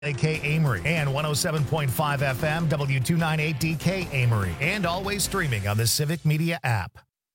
AK Amory and 107.5 FM W298DK Amory, and always streaming on the Civic Media app.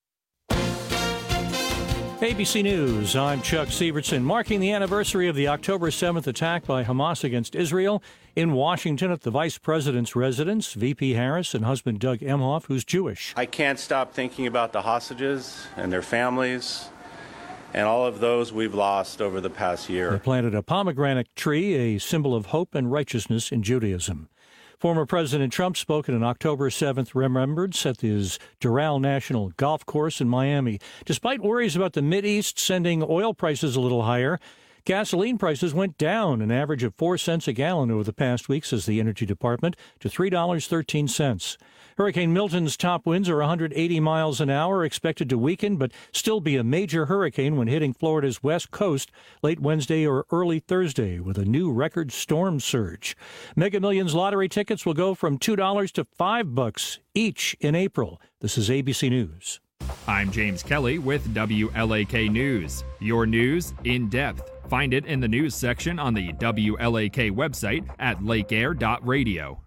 ABC News, I'm Chuck Severson. Marking the anniversary of the October 7th attack by Hamas against Israel, in Washington at the Vice President's residence, VP Harris and husband Doug Emhoff, who's Jewish. I can't stop thinking about the hostages and their families and all of those we've lost over the past year. They planted a pomegranate tree, a symbol of hope and righteousness in Judaism. Former President Trump spoke at an October 7th remembrance at his Doral National Golf Course in Miami. Despite worries about the Mideast sending oil prices a little higher, gasoline prices went down an average of 4 cents a gallon over the past week, says the Energy Department, to $3.13. Hurricane Milton's top winds are 180 miles an hour, expected to weaken but still be a major hurricane when hitting Florida's west coast late Wednesday or early Thursday with a new record storm surge. Mega Millions lottery tickets will go from $2 to $5 each in April. This is ABC News. I'm James Kelly with WLAK News. Your news in depth. Find it in the news section on the WLAK website at lakeair.radio.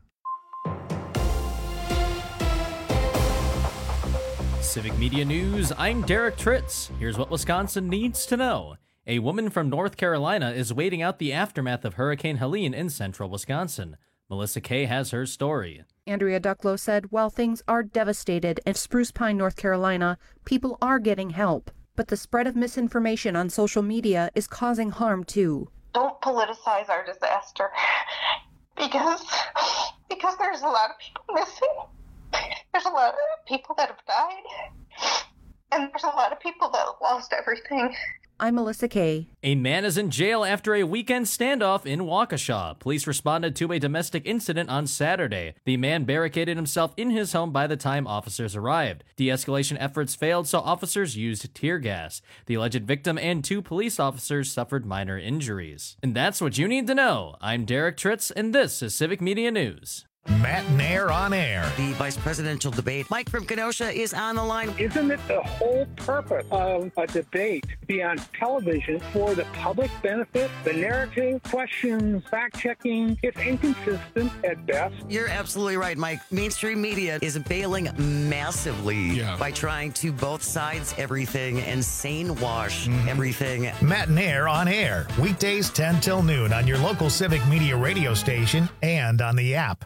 Civic Media News, I'm Derek Tritz. Here's what Wisconsin needs to know. A woman from North Carolina is waiting out the aftermath of Hurricane Helene in central Wisconsin. Melissa Kay has her story. Andrea Ducklow said, while things are devastated in Spruce Pine, North Carolina, people are getting help. But the spread of misinformation on social media is causing harm too. Don't politicize our disaster because there's a lot of people missing. There's a lot of people that have died, and there's a lot of people that have lost everything. I'm Melissa Kay. A man is in jail after a weekend standoff in Waukesha. Police responded to a domestic incident on Saturday. The man barricaded himself in his home by the time officers arrived. De-escalation efforts failed, so officers used tear gas. The alleged victim and 2 police officers suffered minor injuries. And that's what you need to know. I'm Derek Tritz, and this is Civic Media News. Matt Nair on air. The vice presidential debate. Mike from Kenosha is on the line. Isn't it the whole purpose of a debate to be on television for the public benefit? The narrative, questions, fact-checking, it's inconsistent at best. You're absolutely right, Mike. Mainstream media is bailing massively by trying to both sides everything and sane wash everything. Matt Nair on air. Weekdays 10 till noon on your local Civic Media radio station and on the app.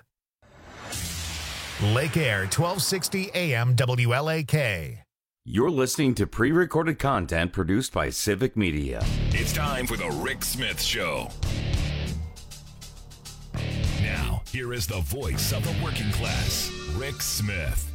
Lake Air, 1260 AM WLAK. You're listening to pre-recorded content produced by Civic Media. It's time for the Rick Smith Show. Now, here is the voice of the working class, Rick Smith.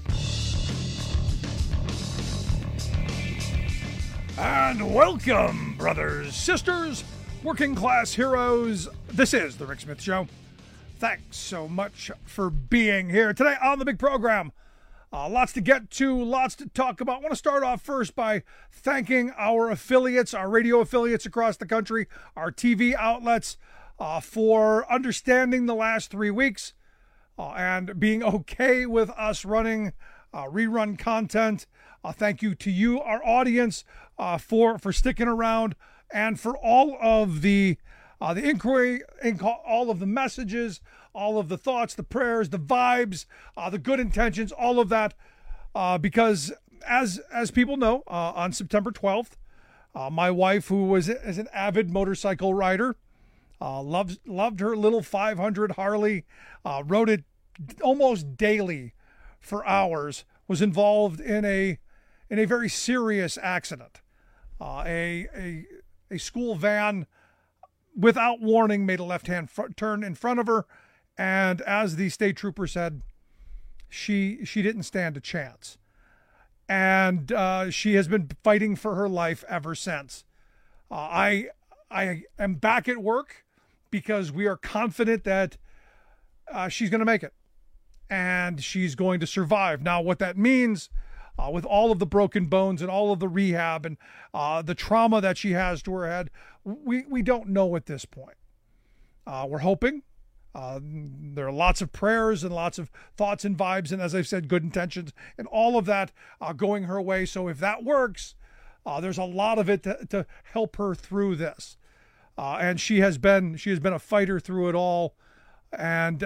And welcome, brothers, sisters, working class heroes. This is the Rick Smith Show. Thanks so much for being here today on the big program. Lots to get to, lots to talk about. I want to start off first by thanking our affiliates, our radio affiliates across the country, our TV outlets, for understanding the last 3 weeks and being okay with us running rerun content. Thank you to you, our audience, for sticking around, and for all of the inquiry, all of the messages, all of the thoughts, the prayers, the vibes, the good intentions, all of that. Because as people know, on September 12th, my wife, who is an avid motorcycle rider, loved her little 500 Harley, rode it almost daily for hours, was involved in a very serious accident. A school van, without warning, made a left-hand turn in front of her, and as the state trooper said, she didn't stand a chance. And she has been fighting for her life ever since. I am back at work because we are confident that she's going to make it, and she's going to survive. Now, what that means, with all of the broken bones and all of the rehab and the trauma that she has to her head, we don't know at this point. We're hoping. There are lots of prayers and lots of thoughts and vibes, and as I've said, good intentions, and all of that going her way. So if that works, there's a lot of it to help her through this. and she has been a fighter through it all, and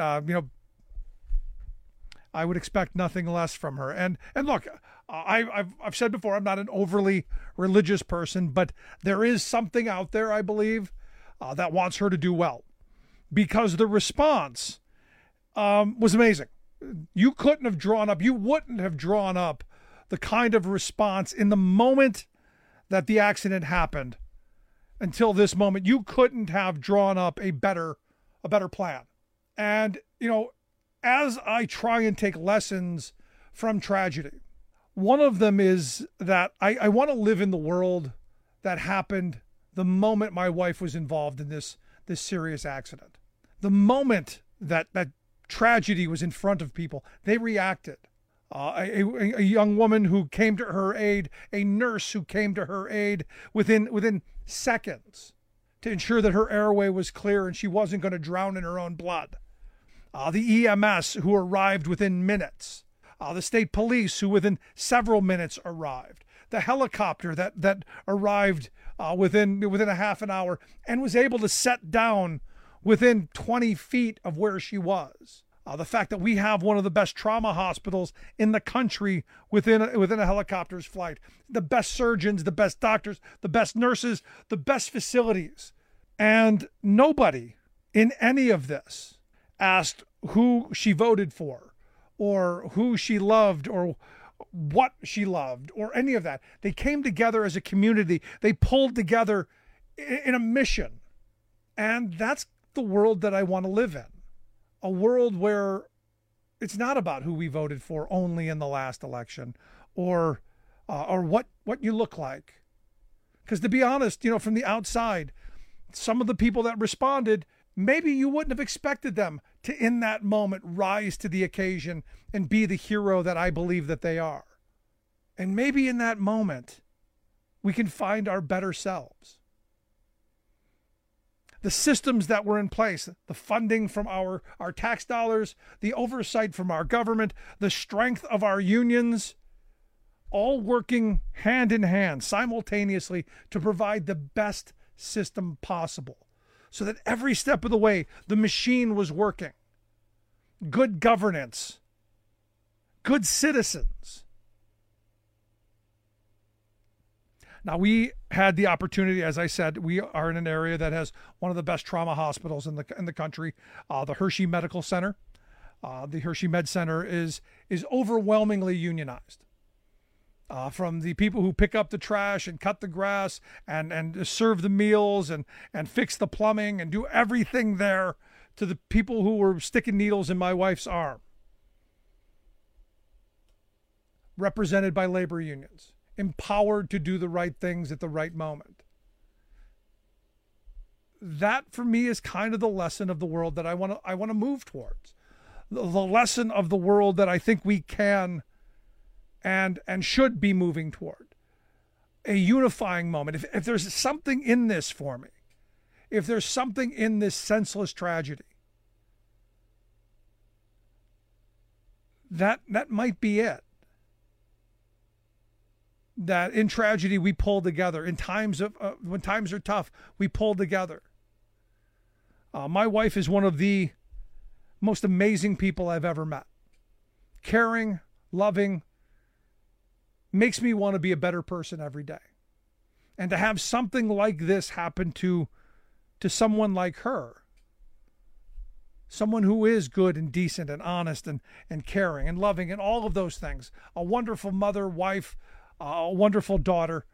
I would expect nothing less from her. And look, I've said before, I'm not an overly religious person, but there is something out there, I believe, that wants her to do well, because the response was amazing. You wouldn't have drawn up the kind of response in the moment that the accident happened until this moment. You couldn't have drawn up a better plan. And, as I try and take lessons from tragedy, one of them is that I want to live in the world that happened the moment my wife was involved in this serious accident. The moment that tragedy was in front of people, they reacted. A young woman who came to her aid, a nurse who came to her aid within seconds to ensure that her airway was clear and she wasn't going to drown in her own blood. The EMS who arrived within minutes. The state police who within several minutes arrived. The helicopter that arrived within a half an hour and was able to set down within 20 feet of where she was. The fact that we have one of the best trauma hospitals in the country within a helicopter's flight. The best surgeons, the best doctors, the best nurses, the best facilities. And nobody in any of this asked who she voted for or who she loved or what she loved or any of that. They came together as a community. They pulled together in a mission. And that's the world that I want to live in. A world where it's not about who we voted for only in the last election or what you look like. Because to be honest, from the outside, some of the people that responded, maybe you wouldn't have expected them to, in that moment, rise to the occasion and be the hero that I believe that they are. And maybe in that moment, we can find our better selves. The systems that were in place, the funding from our tax dollars, the oversight from our government, the strength of our unions, all working hand in hand simultaneously to provide the best system possible so that every step of the way, the machine was working. Good governance, good citizens. Now, we had the opportunity, as I said, we are in an area that has one of the best trauma hospitals in the country, the Hershey Medical Center. The Hershey Med Center is overwhelmingly unionized. From the people who pick up the trash and cut the grass and serve the meals and fix the plumbing and do everything there, to the people who were sticking needles in my wife's arm. Represented by labor unions. Empowered to do the right things at the right moment. That for me is kind of the lesson of the world that I want to move towards. The lesson of the world that I think we can and should be moving toward. A unifying moment. If there's something in this for me, if there's something in this senseless tragedy, that might be it. That in tragedy we pull together. In times of when times are tough, we pull together. My wife is one of the most amazing people I've ever met. Caring, loving, makes me want to be a better person every day. And to have something like this happen to someone like her, someone who is good and decent and honest and caring and loving and all of those things, a wonderful mother, wife, a wonderful daughter.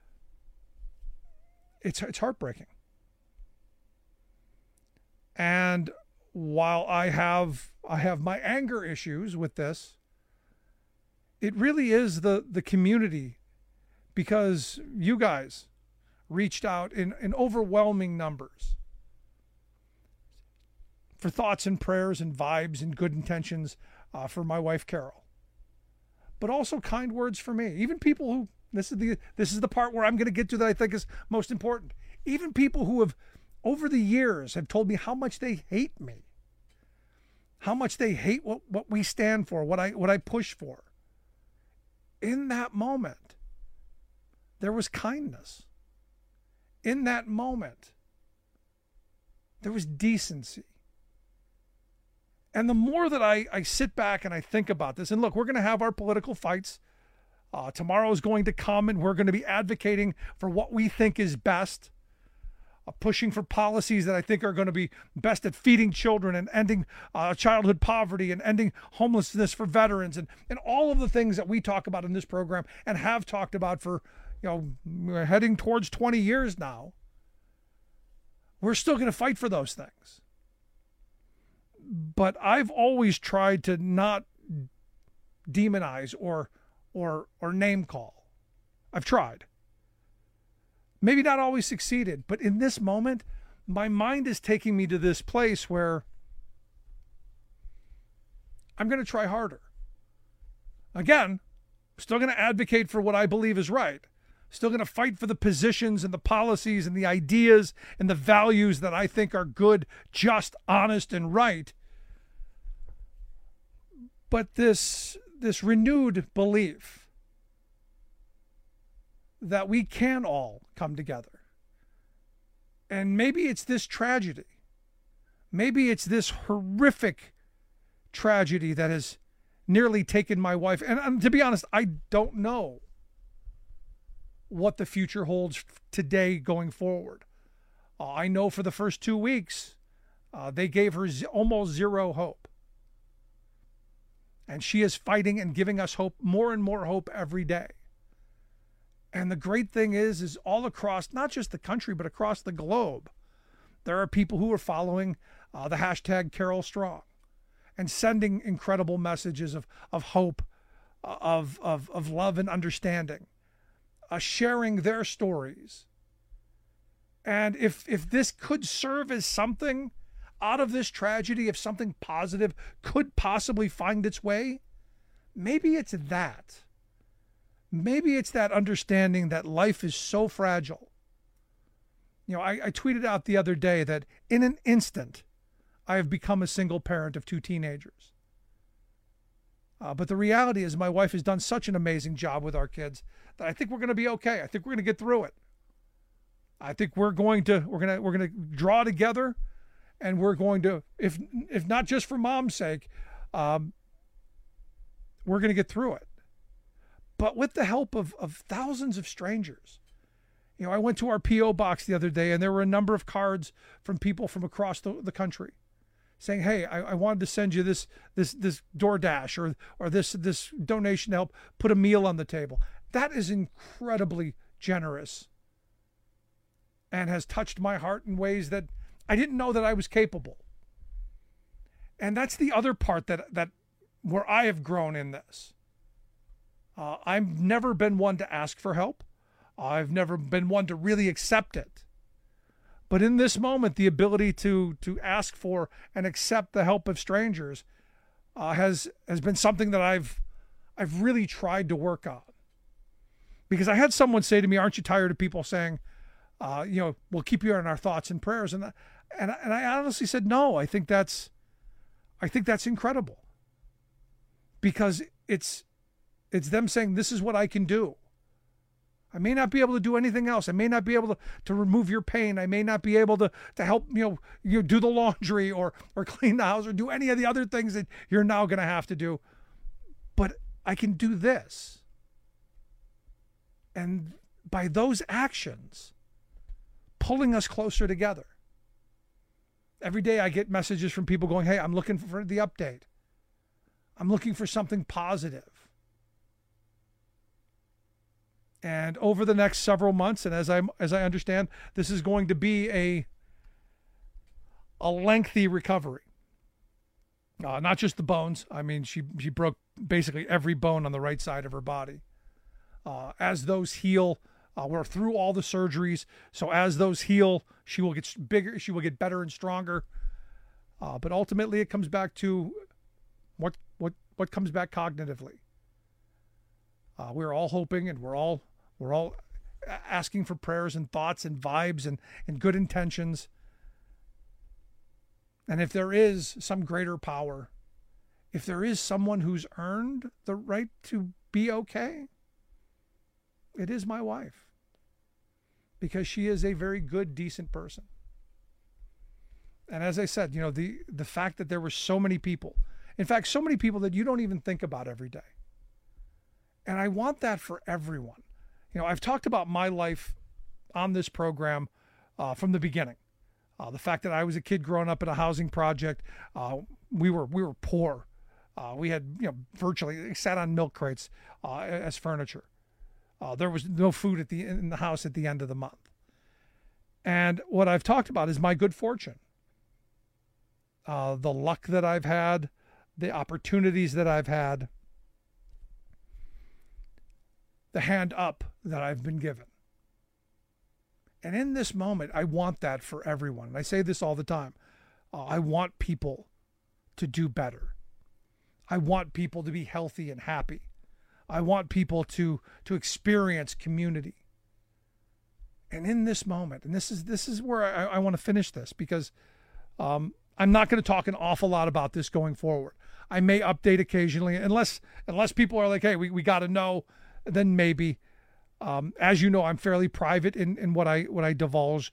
It's heartbreaking. And while I have my anger issues with this, it really is the community, because you guys reached out in overwhelming numbers for thoughts and prayers and vibes and good intentions for my wife Carol. But also kind words for me. Even people who, this is the part where I'm going to get to that I think is most important. Even people who have, over the years, have told me how much they hate me. How much they hate what we stand for, what I push for. In that moment, there was kindness. In that moment, There was decency. And the more that I sit back and I think about this, and look, we're going to have our political fights. Tomorrow is going to come, and we're going to be advocating for what we think is best, pushing for policies that I think are going to be best at feeding children and ending childhood poverty and ending homelessness for veterans and all of the things that we talk about in this program and have talked about for, we're heading towards 20 years now. We're still going to fight for those things. But I've always tried to not demonize or name call. I've tried. Maybe not always succeeded, but in this moment, my mind is taking me to this place where I'm going to try harder. Again, still going to advocate for what I believe is right. Still going to fight for the positions and the policies and the ideas and the values that I think are good, just, honest, and right. But this renewed belief that we can all come together. And maybe it's this tragedy. Maybe it's this horrific tragedy that has nearly taken my wife. And to be honest, I don't know what the future holds today going forward. I know for the first 2 weeks, they gave her almost zero hope. And she is fighting and giving us hope, more and more hope every day. And the great thing is all across, not just the country, but across the globe, there are people who are following the hashtag Carol Strong and sending incredible messages of hope, of love and understanding, sharing their stories. And if this could serve as something out of this tragedy, if something positive could possibly find its way, maybe it's that. Maybe it's that understanding that life is so fragile. I tweeted out the other day that in an instant, I have become a single parent of 2 teenagers. But the reality is my wife has done such an amazing job with our kids that I think we're going to be okay. I think we're going to get through it. I think we're going to draw together, and we're going to, if not just for mom's sake, we're going to get through it. But with the help of thousands of strangers. I went to our P.O. box the other day, and there were a number of cards from people from across the country saying, hey, I wanted to send you this DoorDash or this donation to help put a meal on the table. That is incredibly generous and has touched my heart in ways that I didn't know that I was capable. And that's the other part that where I have grown in this. I've never been one to ask for help. I've never been one to really accept it. But in this moment, the ability to ask for and accept the help of strangers has been something that I've really tried to work on. Because I had someone say to me, aren't you tired of people saying, we'll keep you in our thoughts and prayers? And I honestly said, no, I think that's incredible. Because it's them saying, this is what I can do. I may not be able to do anything else. I may not be able to remove your pain. I may not be able to help you do the laundry or clean the house or do any of the other things that you're now going to have to do. But I can do this. And by those actions, pulling us closer together. Every day I get messages from people going, hey, I'm looking for the update. I'm looking for something positive. And over the next several months, and as I understand, this is going to be a lengthy recovery. Not just the bones. I mean, she broke basically every bone on the right side of her body. As those heal, we're through all the surgeries. So as those heal, she will get bigger. She will get better and stronger. But ultimately, it comes back to what comes back cognitively. We're all hoping, and we're all asking for prayers and thoughts and vibes and good intentions. And if there is some greater power, if there is someone who's earned the right to be okay, it is my wife. Because she is a very good, decent person. And as I said, the fact that there were so many people, in fact, so many people that you don't even think about every day. And I want that for everyone. I've talked about my life on this program from the beginning. The fact that I was a kid growing up in a housing project, we were poor. We had, virtually sat on milk crates as furniture. There was no food in the house at the end of the month. And what I've talked about is my good fortune. The luck that I've had, the opportunities that I've had, the hand up that I've been given. And in this moment, I want that for everyone. And I say this all the time. I want people to do better. I want people to be healthy and happy. I want people to experience community. And in this moment, and this is where I want to finish this, because I'm not going to talk an awful lot about this going forward. I may update occasionally, unless people are like, hey, we got to know, then maybe. As you know, I'm fairly private in what I devolve.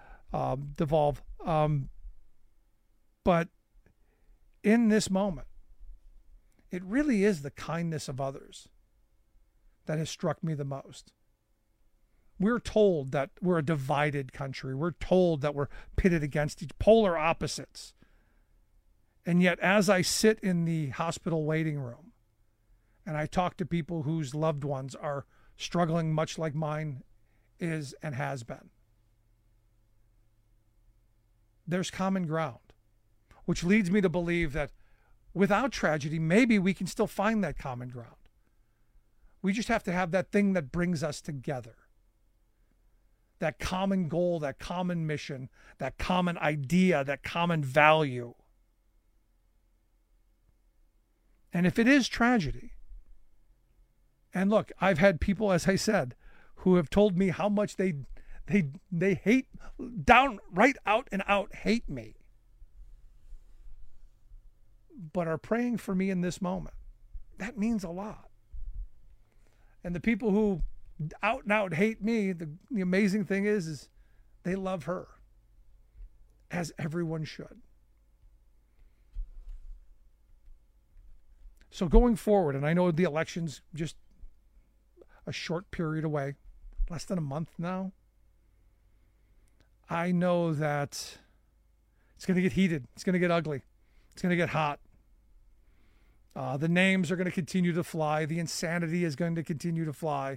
But in this moment, it really is the kindness of others that has struck me the most. We're told that we're a divided country. We're told that we're pitted against polar opposites. And yet, as I sit in the hospital waiting room and I talk to people whose loved ones are struggling much like mine is and has been, there's common ground, which leads me to believe that without tragedy, maybe we can still find that common ground. We just have to have that thing that brings us together. That common goal, that common mission, that common idea, that common value. And if it is tragedy, and look, I've had people, as I said, who have told me how much they hate, right out and out hate me, but are praying for me in this moment. That means a lot. And the people who out and out hate me, the amazing thing is they love her, as everyone should. So going forward, and I know the election's just a short period away, less than a month now, I know that it's going to get heated. It's going to get ugly. It's going to get hot. The names are going to continue to fly. The insanity is going to continue to fly.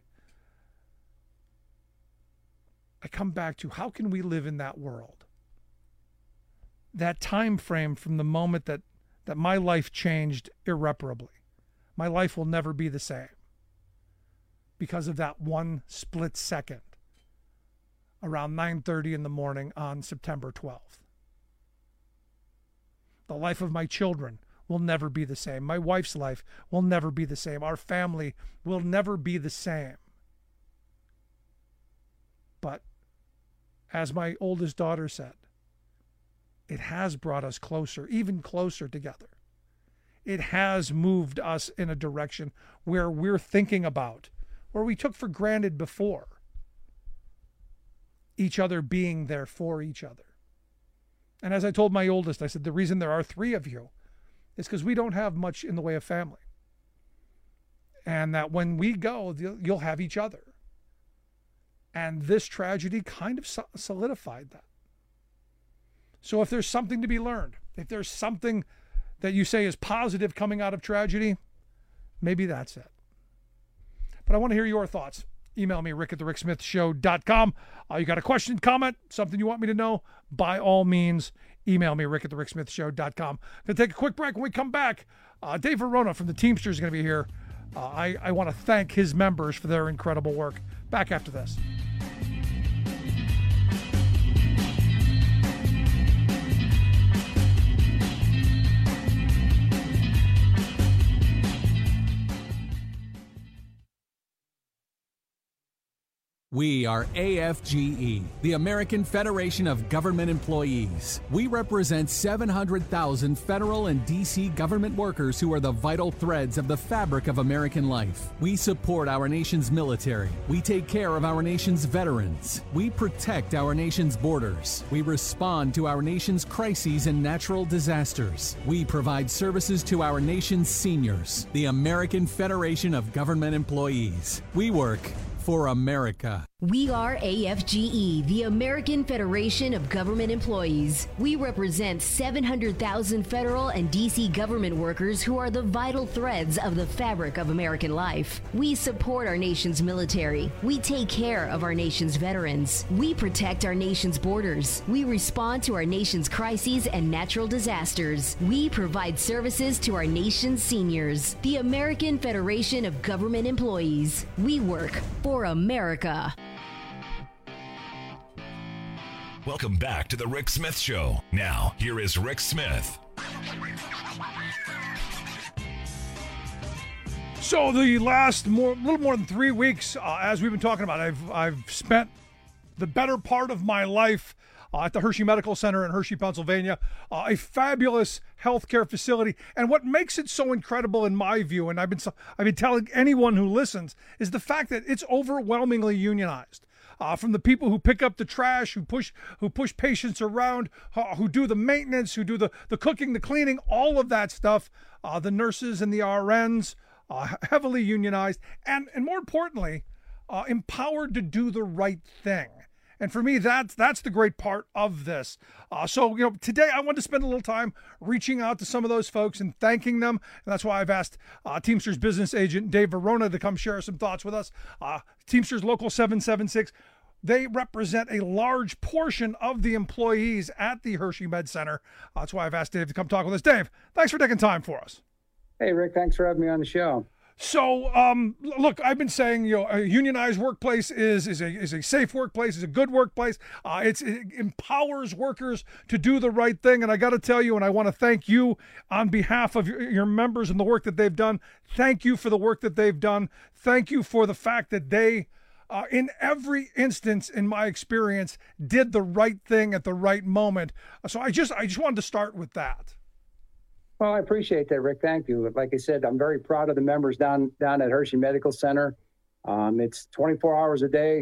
I come back to, how can we live in that world? That time frame from the moment that my life changed irreparably. My life will never be the same because of that one split second around 9:30 in the morning on September 12th. The life of my children will never be the same. My wife's life will never be the same. Our family will never be the same. But as my oldest daughter said, it has brought us closer, even closer together. It has moved us in a direction where we're thinking about, where we took for granted before, each other being there for each other. And as I told my oldest, I said, the reason there are 3 of you is because we don't have much in the way of family. And that when we go, you'll have each other. And this tragedy kind of solidified that. So if there's something to be learned, if there's something that you say is positive coming out of tragedy, maybe that's it. But I want to hear your thoughts. Email me, rick@thericksmithshow.com. You got a question, comment, something you want me to know? By all means, email me, rick@thericksmithshow.com. Going to take a quick break. When we come back, Dave Verona from the Teamsters is going to be here. I want to thank his members for their incredible work. Back after this. We are AFGE, the American Federation of Government Employees. We represent 700,000 federal and D.C. government workers who are the vital threads of the fabric of American life. We support our nation's military. We take care of our nation's veterans. We protect our nation's borders. We respond to our nation's crises and natural disasters. We provide services to our nation's seniors. The American Federation of Government Employees. We work for America. We are AFGE, the American Federation of Government Employees. We represent 700,000 federal and D.C. government workers who are the vital threads of the fabric of American life. We support our nation's military. We take care of our nation's veterans. We protect our nation's borders. We respond to our nation's crises and natural disasters. We provide services to our nation's seniors. The American Federation of Government Employees. We work for America. Welcome back to the Rick Smith Show. Now, here is Rick Smith. So the last little more than 3 weeks, as we've been talking about, I've spent the better part of my life at the Hershey Medical Center in Hershey, Pennsylvania, a fabulous healthcare facility. And what makes it so incredible, in my view, and I've been telling anyone who listens, is the fact that it's overwhelmingly unionized. From the people who pick up the trash, who push patients around, who do the maintenance, who do the cooking, the cleaning, all of that stuff, the nurses and the RNs, heavily unionized, and more importantly, empowered to do the right thing. And for me, that's the great part of this. So today I want to spend a little time reaching out to some of those folks and thanking them. And that's why I've asked Teamsters business agent Dave Verona to come share some thoughts with us. Teamsters Local 776. They represent a large portion of the employees at the Hershey Med Center. That's why I've asked Dave to come talk with us. Dave, thanks for taking time for us. Hey, Rick, thanks for having me on the show. So, look, I've been saying, a unionized workplace is a safe workplace, is a good workplace. It empowers workers to do the right thing. And I got to tell you, and I want to thank you on behalf of your members and the work that they've done. Thank you for the work that they've done. Thank you for the fact that they, in every instance, in my experience, did the right thing at the right moment. So I just wanted to start with that. Well, I appreciate that, Rick. Thank you. Like I said, I'm very proud of the members down at Hershey Medical Center. It's 24 hours a day,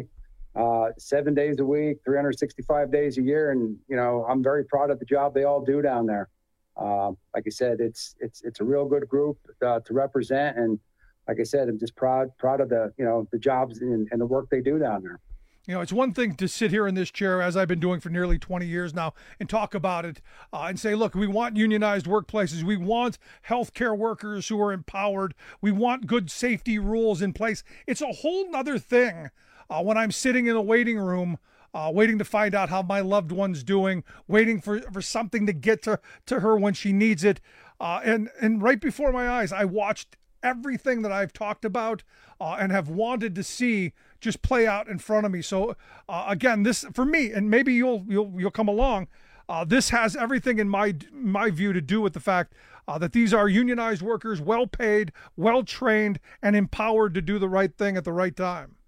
7 days a week, 365 days a year. And, I'm very proud of the job they all do down there. Like I said, it's a real good group to represent. And like I said, I'm just proud of the, the jobs and the work they do down there. It's one thing to sit here in this chair, as I've been doing for nearly 20 years now, and talk about it and say, look, we want unionized workplaces. We want healthcare workers who are empowered. We want good safety rules in place. It's a whole nother thing when I'm sitting in a waiting room, waiting to find out how my loved one's doing, waiting for something to get to her when she needs it. And right before my eyes, I watched everything that I've talked about and have wanted to see just play out in front of me. So again, this for me, and maybe you'll come along. This has everything in my view to do with the fact that these are unionized workers, well paid, well trained, and empowered to do the right thing at the right time.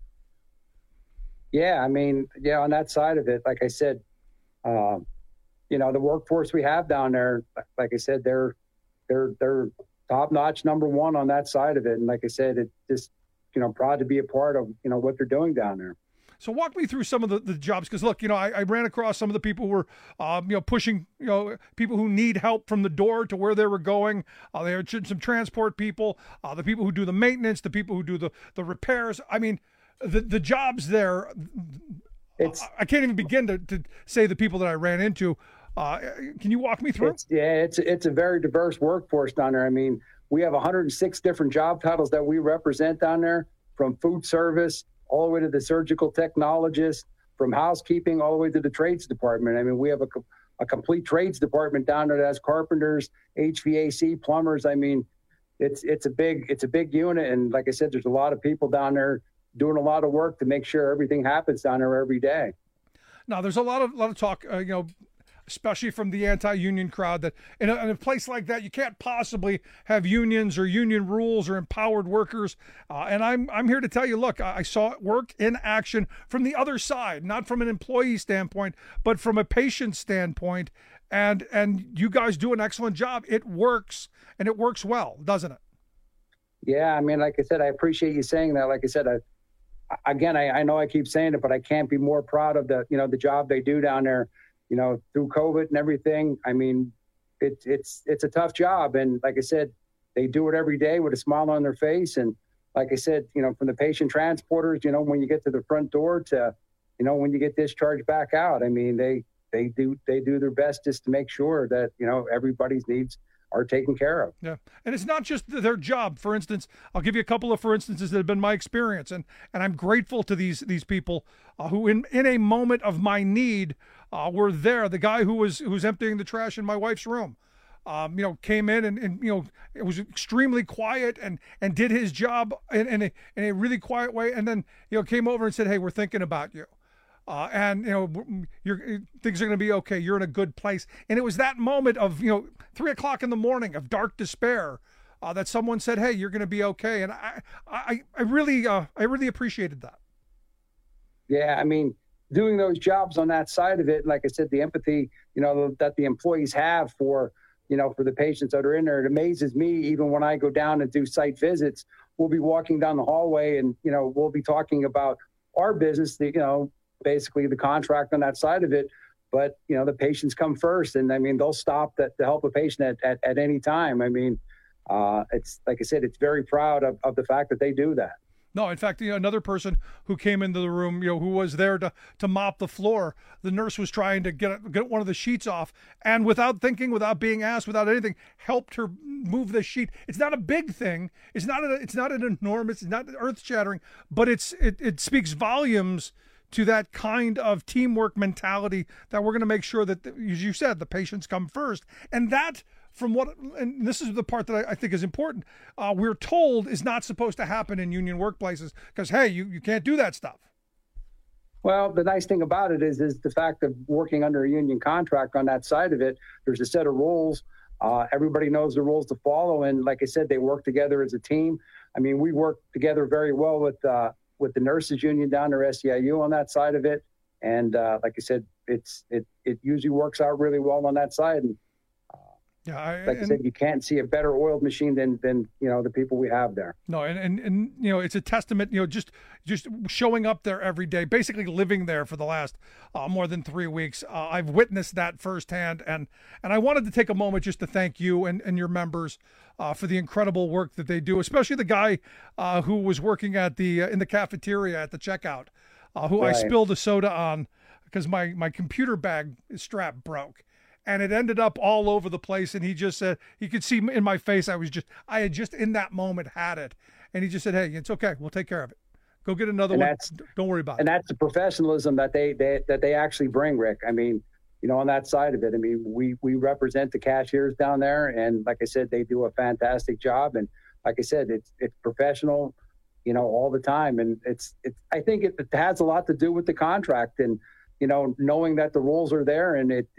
Yeah, on that side of it, like I said, the workforce we have down there, like I said, they're top notch, number one on that side of it. And like I said, it just, proud to be a part of, what they're doing down there. So walk me through some of the jobs. Because look, I ran across some of the people who were, pushing, people who need help from the door to where they were going. They are some transport people, the people who do the maintenance, the people who do the repairs. The jobs there, I can't even begin to say the people that I ran into. Can you walk me through? It's a very diverse workforce down there. We have 106 different job titles that we represent down there, from food service all the way to the surgical technologist, from housekeeping all the way to the trades department. We have a complete trades department down there that has carpenters, HVAC, plumbers. It's a big unit. And like I said, there's a lot of people down there doing a lot of work to make sure everything happens down there every day. Now, there's a lot of talk, especially from the anti-union crowd, that in a place like that, you can't possibly have unions or union rules or empowered workers. And I'm here to tell you, look, I saw it work in action from the other side, not from an employee standpoint, but from a patient standpoint. And you guys do an excellent job. It works, and it works well, doesn't it? Yeah, I mean, like I said, I appreciate you saying that. Like I said, I know I keep saying it, but I can't be more proud of the job they do down there, through COVID and everything. I mean, it's a tough job. And like I said, they do it every day with a smile on their face. And like I said, from the patient transporters, when you get to the front door to, when you get discharged back out, I mean, they do their best just to make sure that, everybody's needs are taken care of. Yeah. And it's not just their job. For instance, I'll give you a couple of instances that have been my experience. And I'm grateful to these people who in a moment of my need were there. The guy who was emptying the trash in my wife's room, came in and it was extremely quiet and did his job in a really quiet way. And then, came over and said, "Hey, we're thinking about you. And things are going to be okay. You're in a good place." And it was that moment of 3:00 in the morning of dark despair that someone said, "Hey, you're going to be okay." And I really appreciated that. Yeah, I mean, doing those jobs on that side of it, like I said, the empathy that the employees have for the patients that are in there, it amazes me. Even when I go down and do site visits, we'll be walking down the hallway and we'll be talking about our business, basically the contract on that side of it, but the patients come first, and I mean they'll stop to help a patient at any time. I mean, it's like I said, it's very proud of the fact that they do that. No, in fact, another person who came into the room, who was there to mop the floor, the nurse was trying to get one of the sheets off, and without thinking, without being asked, without anything, helped her move the sheet. It's not a big thing. It's not an enormous. It's not earth shattering, but it speaks volumes to that kind of teamwork mentality that we're going to make sure that, as you said, the patients come first. And that, and this is the part that I think is important, we're told is not supposed to happen in union workplaces because, hey, you can't do that stuff. Well, the nice thing about it is the fact of working under a union contract on that side of it, there's a set of rules. Everybody knows the rules to follow. And like I said, they work together as a team. I mean, we work together very well with the nurses union down there, SEIU, on that side of it. And like I said, it usually works out really well on that side. And I said, you can't see a better oiled machine than the people we have there. No, and it's a testament, just showing up there every day, basically living there for the last more than 3 weeks. I've witnessed that firsthand, and I wanted to take a moment just to thank you and your members for the incredible work that they do, especially the guy who was working at in the cafeteria at the checkout, who Right. I spilled a soda on because my computer bag strap broke. And it ended up all over the place. And he just said, he could see in my face, I had just in that moment had it. And he just said, "Hey, it's okay. We'll take care of it. Go get another one. Don't worry about it." And that's the professionalism that they actually bring, Rick. I mean, on that side of it, I mean, we represent the cashiers down there. And like I said, they do a fantastic job. And like I said, it's professional, all the time. And I think it has a lot to do with the contract and, knowing that the rules are there, and it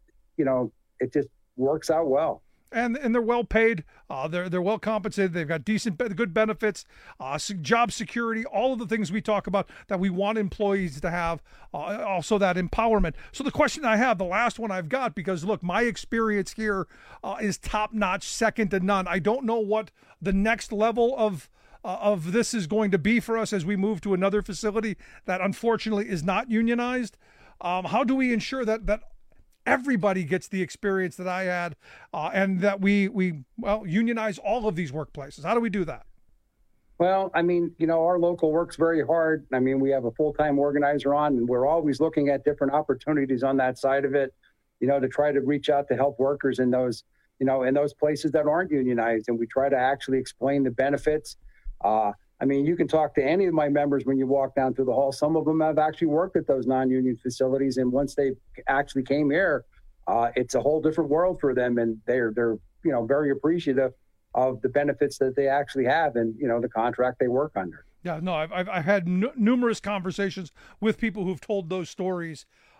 just works out well. And they're well paid. They're well compensated. They've got good benefits, job security, all of the things we talk about that we want employees to have. Also that empowerment. So the question I have, the last one I've got, because look, my experience here is top notch, second to none. I don't know what the next level of this is going to be for us as we move to another facility that unfortunately is not unionized. How do we ensure that everybody gets the experience that I had, and that we unionize all of these workplaces? How do we do that? Well, I mean, our local works very hard. I mean, we have a full-time organizer on, and we're always looking at different opportunities on that side of it, to try to reach out to help workers in those, in those places that aren't unionized. And we try to actually explain the benefits. I mean, you can talk to any of my members when you walk down through the hall. Some of them have actually worked at those non-union facilities, and once they actually came here, it's a whole different world for them, and they're very appreciative of the benefits that they actually have and the contract they work under. Yeah, no, I've had numerous conversations with people who've told those stories,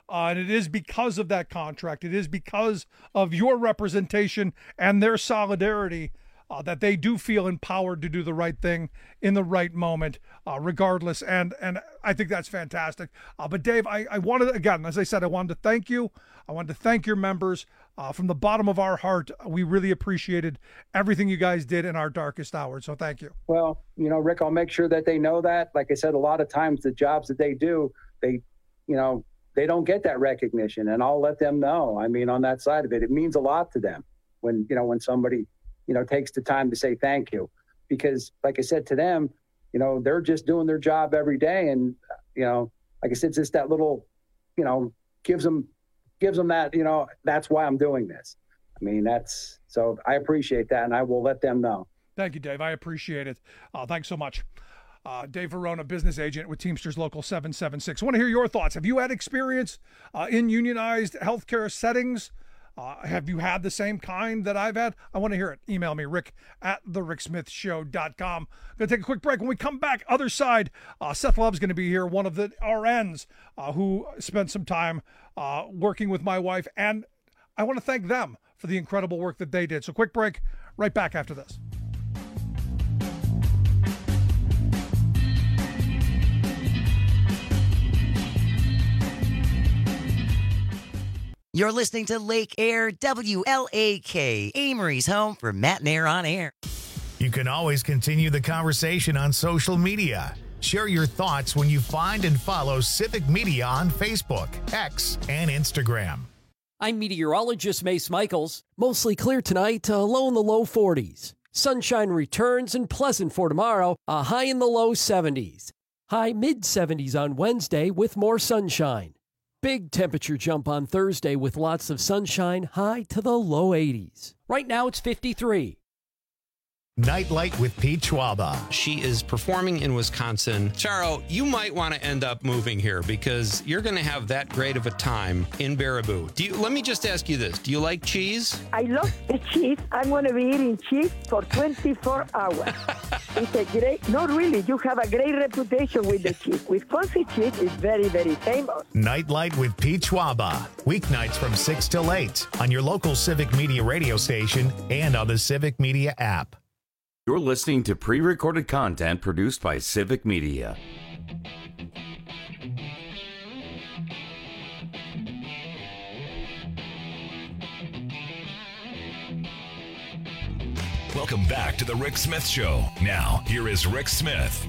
And it is because of that contract. It is because of your representation and their solidarity that they do feel empowered to do the right thing in the right moment, regardless. And I think that's fantastic. But Dave, I wanted, again, as I said, I wanted to thank you. I wanted to thank your members from the bottom of our heart. We really appreciated everything you guys did in our darkest hours. So thank you. Well, Rick, I'll make sure that they know that. Like I said, a lot of times the jobs that they do, they don't get that recognition, and I'll let them know. I mean, on that side of it, it means a lot to them when somebody, takes the time to say thank you, because like I said to them, they're just doing their job every day. And, like I said, it's just that little, gives them that, that's why I'm doing this. I mean, so I appreciate that, and I will let them know. Thank you, Dave. I appreciate it. Thanks so much. Dave Verona, business agent with Teamsters Local 776. I want to hear your thoughts. Have you had experience in unionized healthcare settings? Have you had the same kind that I've had? I want to hear it. Email me, rick@thericksmithshow.com. Going to take a quick break. When we come back, other side, Seth Love's going to be here, one of the RNs who spent some time working with my wife. And I want to thank them for the incredible work that they did. So quick break, right back after this. You're listening to Lake Air, WLAK, Amory's home for Matt and Air on Air. You can always continue the conversation on social media. Share your thoughts when you find and follow Civic Media on Facebook, X, and Instagram. I'm meteorologist Mace Michaels. Mostly clear tonight, low in the low 40s. Sunshine returns and pleasant for tomorrow, a high in the low 70s. High mid-70s on Wednesday with more sunshine. Big temperature jump on Thursday with lots of sunshine, high to the low 80s. Right now it's 53. Nightlight with Pete Schwaba. She is performing in Wisconsin. Charo, you might want to end up moving here because you're going to have that great of a time in Baraboo. Let me just ask you this. Do you like cheese? I love the cheese. I'm going to be eating cheese for 24 hours. It's a great, not really, you have a great reputation with the cheese. Wisconsin cheese is very, very famous. Nightlight with Pete Schwaba. Weeknights from 6 till 8 on your local Civic Media radio station and on the Civic Media app. You're listening to pre-recorded content produced by Civic Media. Welcome back to the Rick Smith Show. Now, here is Rick Smith.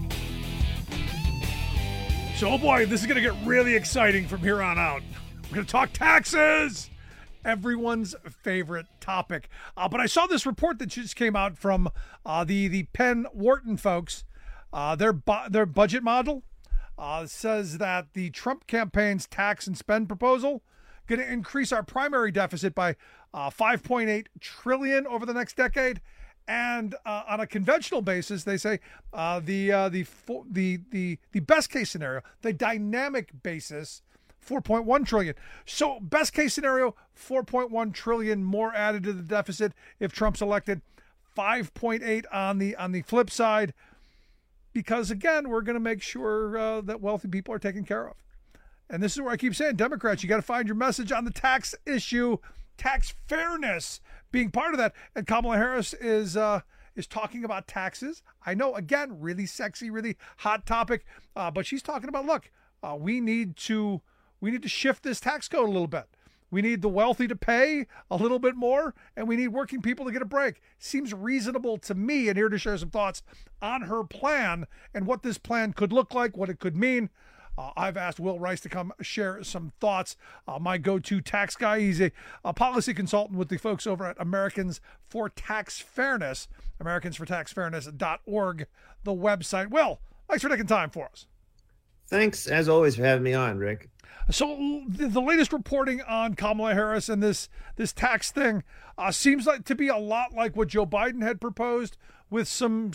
So, oh boy, this is going to get really exciting from here on out. We're going to talk taxes. Everyone's favorite topic. But I saw this report that just came out from the Penn Wharton folks. Their budget model says that the Trump campaign's tax and spend proposal going to increase our primary deficit by $5.8 trillion over the next decade. And on a conventional basis, they say the best case scenario, the dynamic basis, $4.1 trillion. So best case scenario, $4.1 trillion more added to the deficit if Trump's elected. 5.8 on the flip side, because again, we're going to make sure that wealthy people are taken care of. And this is where I keep saying, Democrats, you got to find your message on the tax issue, tax fairness being part of that. And Kamala Harris is talking about taxes. I know, again, really sexy, really hot topic, but she's talking about, look, we need to shift this tax code a little bit. We need the wealthy to pay a little bit more, and we need working people to get a break. Seems reasonable to me, and here to share some thoughts on her plan and what this plan could look like, what it could mean. I've asked Will Rice to come share some thoughts. My go-to tax guy. He's a policy consultant with the folks over at Americans for Tax Fairness, americansfortaxfairness.org, the website. Will, thanks for taking time for us. Thanks, as always, for having me on, Rick. So the latest reporting on Kamala Harris and this tax thing seems like to be a lot like what Joe Biden had proposed, with some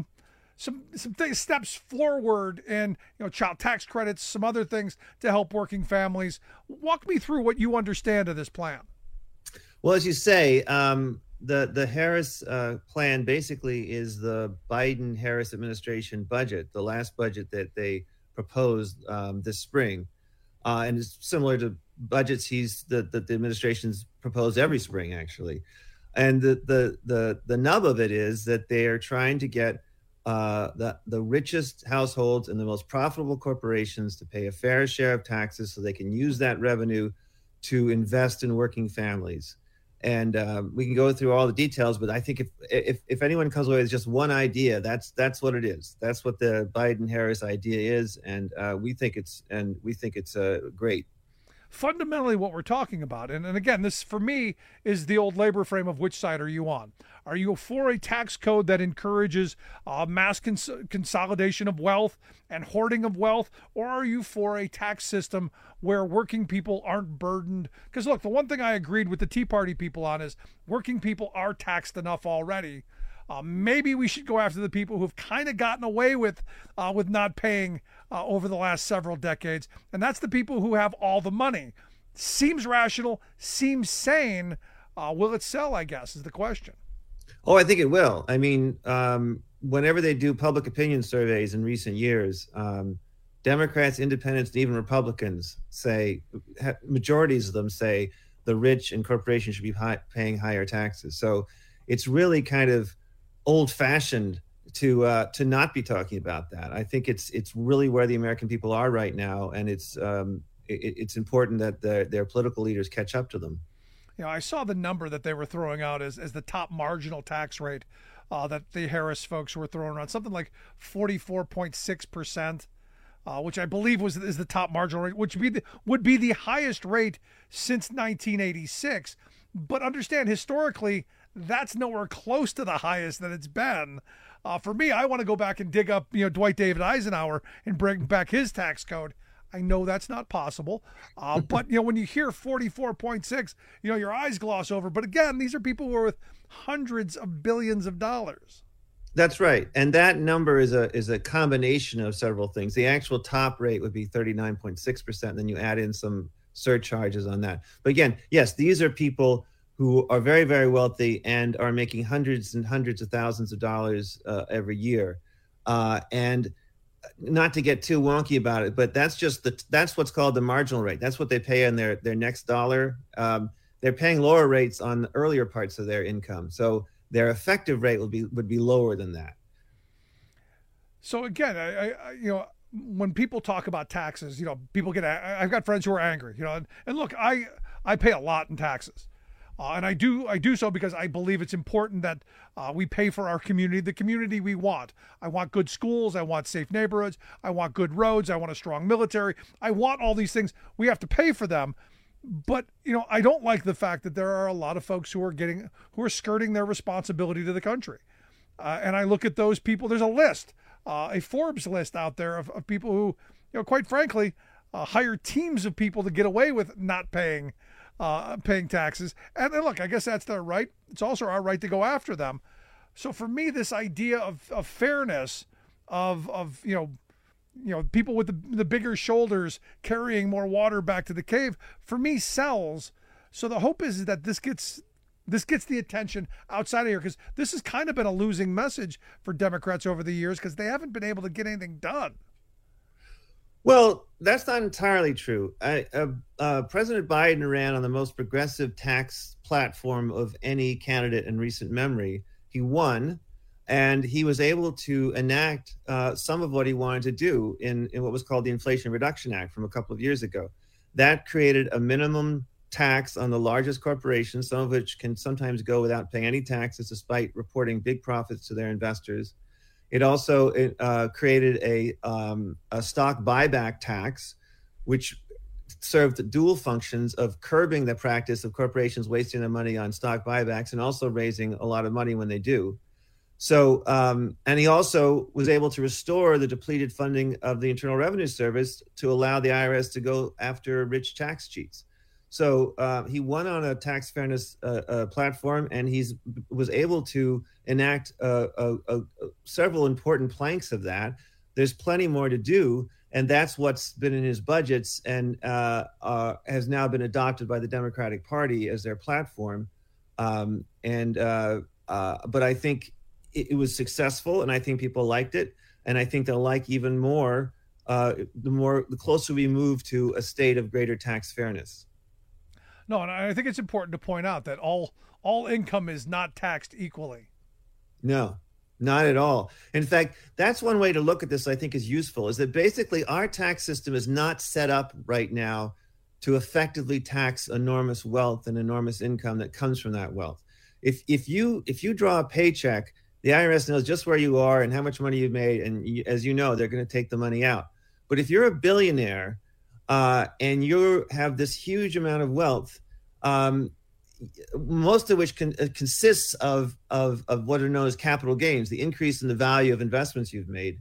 steps forward and child tax credits, some other things to help working families. Walk me through what you understand of this plan. Well, as you say, the Harris plan basically is the Biden-Harris administration budget, the last budget that they proposed this spring. And it's similar to budgets that the administration's proposed every spring, actually. And the nub of it is that they are trying to get the richest households and the most profitable corporations to pay a fair share of taxes so they can use that revenue to invest in working families. And we can go through all the details, but I think if anyone comes away with just one idea, that's what it is. That's what the Biden-Harris idea is, and we think it's great. Fundamentally, what we're talking about, and again, this for me is the old labor frame of which side are you on? Are you for a tax code that encourages mass consolidation of wealth and hoarding of wealth, or are you for a tax system where working people aren't burdened? Because look, the one thing I agreed with the Tea Party people on is working people are taxed enough already. Maybe we should go after the people who've kind of gotten away with not paying over the last several decades, and that's the people who have all the money. Seems rational, seems sane. Will it sell, I guess, is the question. Oh, I think it will. I mean, whenever they do public opinion surveys in recent years, Democrats, independents, and even Republicans say, majorities of them say the rich and corporations should be paying higher taxes. So it's really kind of old-fashioned to not be talking about that. I think it's really where the American people are right now, and it's important that their political leaders catch up to them. You know, I saw the number that they were throwing out as the top marginal tax rate that the Harris folks were throwing around, something like 44.6%, which I believe is the top marginal rate, which would be the highest rate since 1986. But understand, historically, that's nowhere close to the highest that it's been. For me, I want to go back and dig up, Dwight David Eisenhower and bring back his tax code. I know that's not possible, but when you hear 44.6, your eyes gloss over. But again, these are people who are with hundreds of billions of dollars. That's right, and that number is a combination of several things. The actual top rate would be 39.6%, and then you add in some surcharges on that. But again, yes, these are people who are very, very wealthy and are making hundreds and hundreds of thousands of dollars every year, and not to get too wonky about it, but that's what's called the marginal rate. That's what they pay on their next dollar. They're paying lower rates on the earlier parts of their income, so their effective rate would be lower than that. So again, I when people talk about taxes, people get. I've got friends who are angry, and look, I pay a lot in taxes. And I do so because I believe it's important that we pay for our community, the community we want. I want good schools. I want safe neighborhoods. I want good roads. I want a strong military. I want all these things. We have to pay for them. But, I don't like the fact that there are a lot of folks who are skirting their responsibility to the country. And I look at those people. There's a list, a Forbes list out there of people who, quite frankly, hire teams of people to get away with not paying taxes. And look, I guess that's their right. It's also our right to go after them. So for me, this idea of fairness, of people with the bigger shoulders carrying more water back to the cave, for me sells. So the hope is that this gets the attention outside of here, because this has kind of been a losing message for Democrats over the years because they haven't been able to get anything done. Well, that's not entirely true. President Biden ran on the most progressive tax platform of any candidate in recent memory. He won, and he was able to enact some of what he wanted to do in what was called the Inflation Reduction Act from a couple of years ago. That created a minimum tax on the largest corporations, some of which can sometimes go without paying any taxes despite reporting big profits to their investors. It also created a stock buyback tax, which served the dual functions of curbing the practice of corporations wasting their money on stock buybacks and also raising a lot of money when they do. So, and he also was able to restore the depleted funding of the Internal Revenue Service to allow the IRS to go after rich tax cheats. So he won on a tax fairness platform, and was able to enact several important planks of that. There's plenty more to do, and that's what's been in his budgets and has now been adopted by the Democratic Party as their platform. But I think it was successful, and I think people liked it, and I think they'll like even more the closer we move to a state of greater tax fairness. No, and I think it's important to point out that all income is not taxed equally. No, not at all. In fact, that's one way to look at this I think is useful, is that basically our tax system is not set up right now to effectively tax enormous wealth and enormous income that comes from that wealth. If you draw a paycheck, the IRS knows just where you are and how much money you've made, and as you know, they're going to take the money out. But if you're a billionaire and you have this huge amount of wealth, most of which consists of what are known as capital gains, the increase in the value of investments you've made.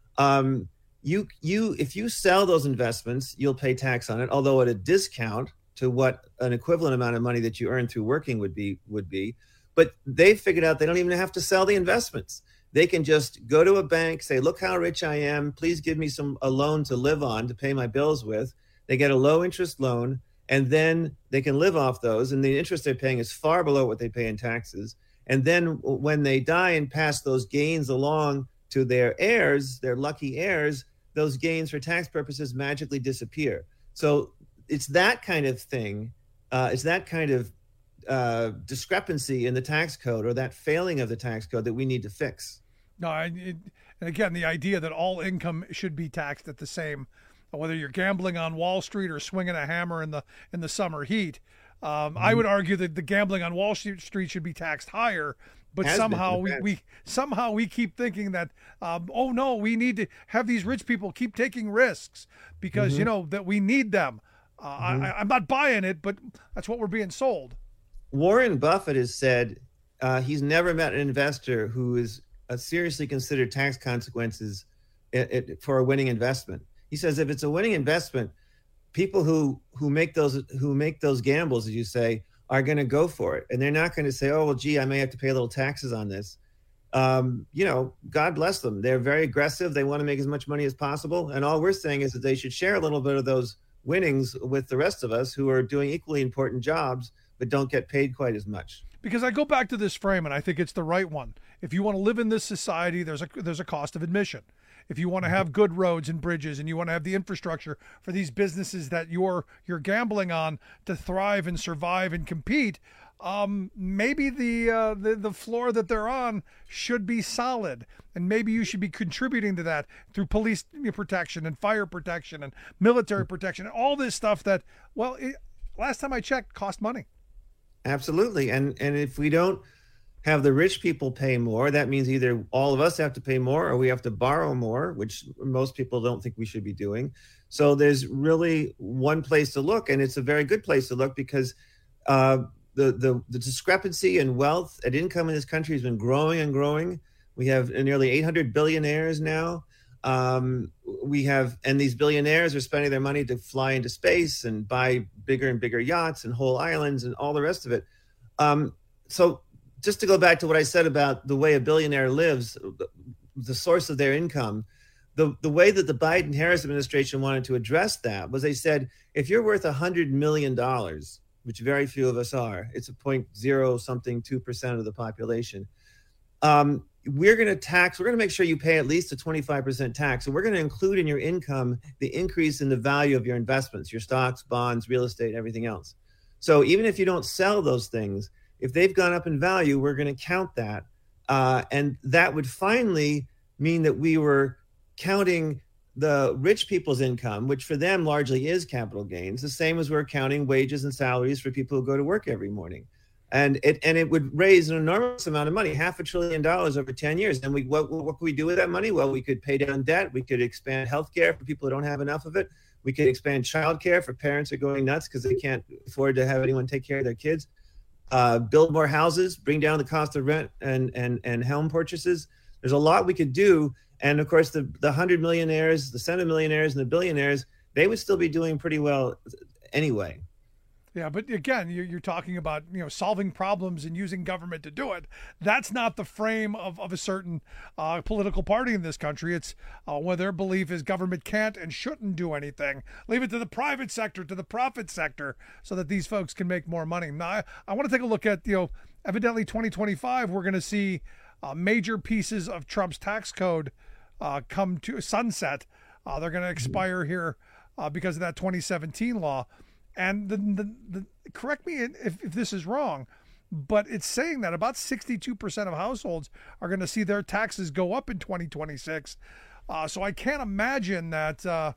If you sell those investments, you'll pay tax on it, although at a discount to what an equivalent amount of money that you earn through working would be. But they figured out they don't even have to sell the investments. They can just go to a bank, say, look how rich I am. Please give me a loan to live on, to pay my bills with. They get a low interest loan, and then they can live off those. And the interest they're paying is far below what they pay in taxes. And then when they die and pass those gains along to their heirs, their lucky heirs, those gains for tax purposes magically disappear. So it's that kind of thing. It's that kind of discrepancy in the tax code, or that failing of the tax code, that we need to fix. No, and again, the idea that all income should be taxed at the same, whether you're gambling on Wall Street or swinging a hammer in the summer heat. I would argue that the gambling on Wall Street should be taxed higher, but somehow we keep thinking that oh no, we need to have these rich people keep taking risks because that we need them. I'm not buying it, but that's what we're being sold. Warren Buffett has said he's never met an investor who is seriously considered tax consequences for a winning investment. He says if it's a winning investment, people who make those gambles, as you say, are going to go for it, and they're not going to say, "Oh well, gee, I may have to pay a little taxes on this." God bless them. They're very aggressive. They want to make as much money as possible, and all we're saying is that they should share a little bit of those winnings with the rest of us who are doing equally important jobs but don't get paid quite as much. Because I go back to this frame, and I think it's the right one. If you want to live in this society, there's a cost of admission. If you want to have good roads and bridges, and you want to have the infrastructure for these businesses that you're gambling on to thrive and survive and compete, maybe the floor that they're on should be solid, and maybe you should be contributing to that through police protection and fire protection and military protection and all this stuff that, last time I checked, cost money. Absolutely. And if we don't have the rich people pay more, that means either all of us have to pay more or we have to borrow more, which most people don't think we should be doing. So there's really one place to look, and it's a very good place to look because the discrepancy in wealth and income in this country has been growing and growing. We have nearly 800 billionaires now. And these billionaires are spending their money to fly into space and buy bigger and bigger yachts and whole islands and all the rest of it. So just to go back to what I said about the way a billionaire lives, the source of their income, the way that the Biden-Harris administration wanted to address that was they said, if you're worth $100 million, which very few of us are, it's a 0.0-something2% of the population, we're going to make sure you pay at least a 25% tax. And we're going to include in your income the increase in the value of your investments, your stocks, bonds, real estate, everything else. So even if you don't sell those things, if they've gone up in value, we're going to count that. And that would finally mean that we were counting the rich people's income, which for them largely is capital gains, the same as we're counting wages and salaries for people who go to work every morning. And it would raise an enormous amount of money, $500 billion over 10 years. And what could we do with that money? Well, we could pay down debt. We could expand healthcare for people who don't have enough of it. We could expand childcare for parents who are going nuts because they can't afford to have anyone take care of their kids. Build more houses, bring down the cost of rent and home purchases. There's a lot we could do. And of course, the 100 millionaires, the centimillionaires, and the billionaires, they would still be doing pretty well anyway. Yeah, but again, you're talking about solving problems and using government to do it. That's not the frame of a certain political party in this country. It's where their belief is government can't and shouldn't do anything. Leave it to the private sector, to the profit sector, so that these folks can make more money. Now, I want to take a look at evidently 2025. We're going to see major pieces of Trump's tax code come to sunset. They're going to expire here because of that 2017 law. And correct me if this is wrong, but it's saying that about 62% of households are going to see their taxes go up in 2026. So I can't imagine that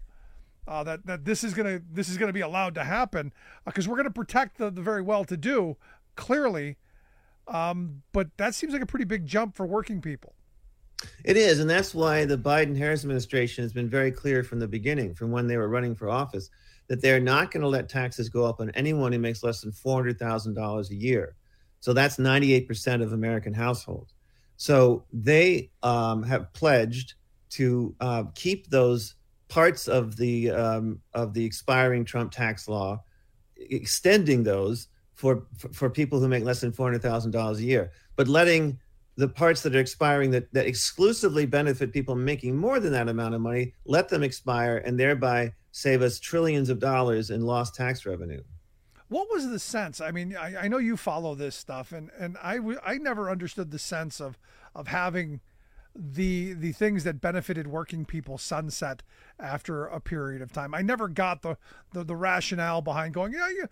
that this is going to be allowed to happen, because we're going to protect the very well-to-do, clearly. But that seems like a pretty big jump for working people. It is, and that's why the Biden-Harris administration has been very clear from the beginning, from when they were running for office, that they're not going to let taxes go up on anyone who makes less than $400,000 a year. So that's 98% of American households. So they have pledged to keep those parts of the expiring Trump tax law, extending those for people who make less than $400,000 a year, but letting the parts that are expiring that exclusively benefit people making more than that amount of money, let them expire and thereby save us trillions of dollars in lost tax revenue. What was the sense? I mean, I know you follow this stuff, and I never understood the sense of having the things that benefited working people sunset after a period of time. I never got the rationale behind going, in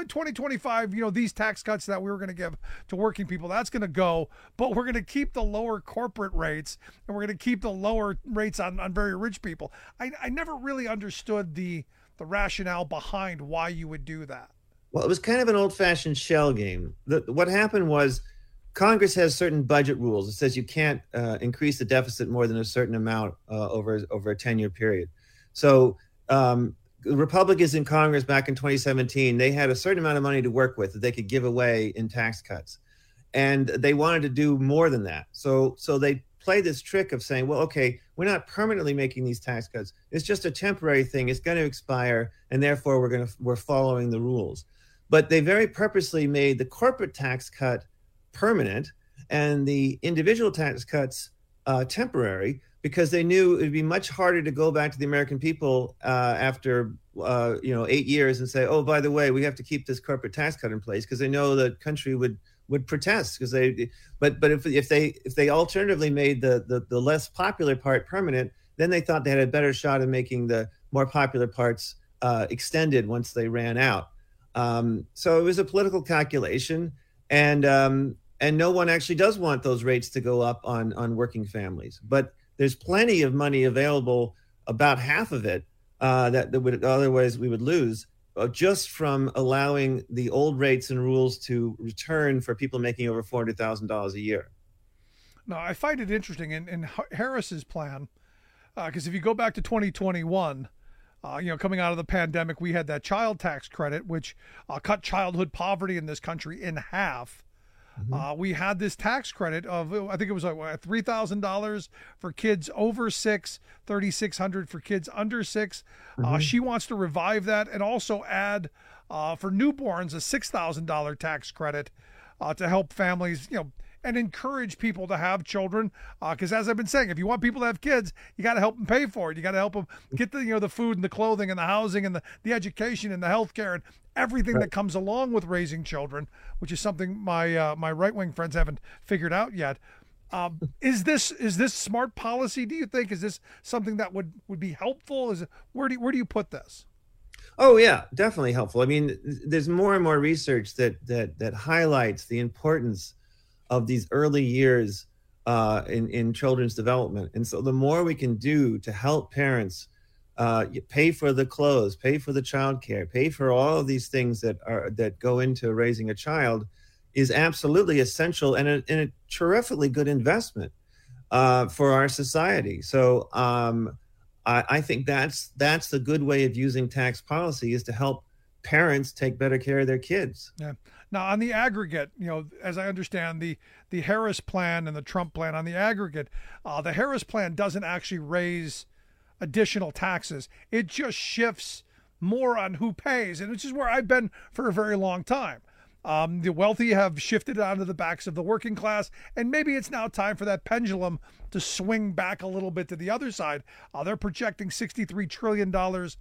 2025, these tax cuts that we were going to give to working people, that's going to go, but we're going to keep the lower corporate rates, and we're going to keep the lower rates on very rich people. I never really understood the rationale behind why you would do that. Well, it was kind of an old-fashioned shell game. What happened was Congress has certain budget rules. It says you can't increase the deficit more than a certain amount over a 10-year period. So the Republicans in Congress back in 2017, they had a certain amount of money to work with that they could give away in tax cuts. And they wanted to do more than that. So they played this trick of saying, well, okay, we're not permanently making these tax cuts. It's just a temporary thing. It's going to expire, and therefore we're following the rules. But they very purposely made the corporate tax cut permanent and the individual tax cuts temporary, because they knew it would be much harder to go back to the American people after 8 years and say, oh, by the way, we have to keep this corporate tax cut in place, because they know the country would protest, because but if they alternatively made the less popular part permanent, then they thought they had a better shot at making the more popular parts extended once they ran out. So it was a political calculation, and no one actually does want those rates to go up on working families. But there's plenty of money available, about half of it that would otherwise we would lose, just from allowing the old rates and rules to return for people making over $400,000 a year. Now, I find it interesting in Harris's plan, because if you go back to 2021. Coming out of the pandemic, we had that child tax credit, which cut childhood poverty in this country in half. Mm-hmm. We had this tax credit of, I think it was $3,000 for kids over 6, $3,600 for kids under 6. Mm-hmm. She wants to revive that and also add for newborns a $6,000 tax credit to help families, and encourage people to have children. Because as I've been saying, if you want people to have kids, you got to help them pay for it. You got to help them get the food and the clothing and the housing and the education and the healthcare and everything that comes along with raising children, which is something my right-wing friends haven't figured out yet. Is this smart policy, do you think? Is this something that would be helpful? Where do you put this? Oh, yeah, definitely helpful. I mean, there's more and more research that highlights the importance of these early years in children's development. And so the more we can do to help parents pay for the clothes, pay for the childcare, pay for all of these things that go into raising a child is absolutely essential and a terrifically good investment for our society. So I think that's the good way of using tax policy, is to help parents take better care of their kids. Yeah. Now, on the aggregate, as I understand the Harris plan and the Trump plan, on the aggregate, the Harris plan doesn't actually raise additional taxes. It just shifts more on who pays, and which is where I've been for a very long time. The wealthy have shifted onto the backs of the working class, and maybe it's now time for that pendulum to swing back a little bit to the other side. They're projecting $63 trillion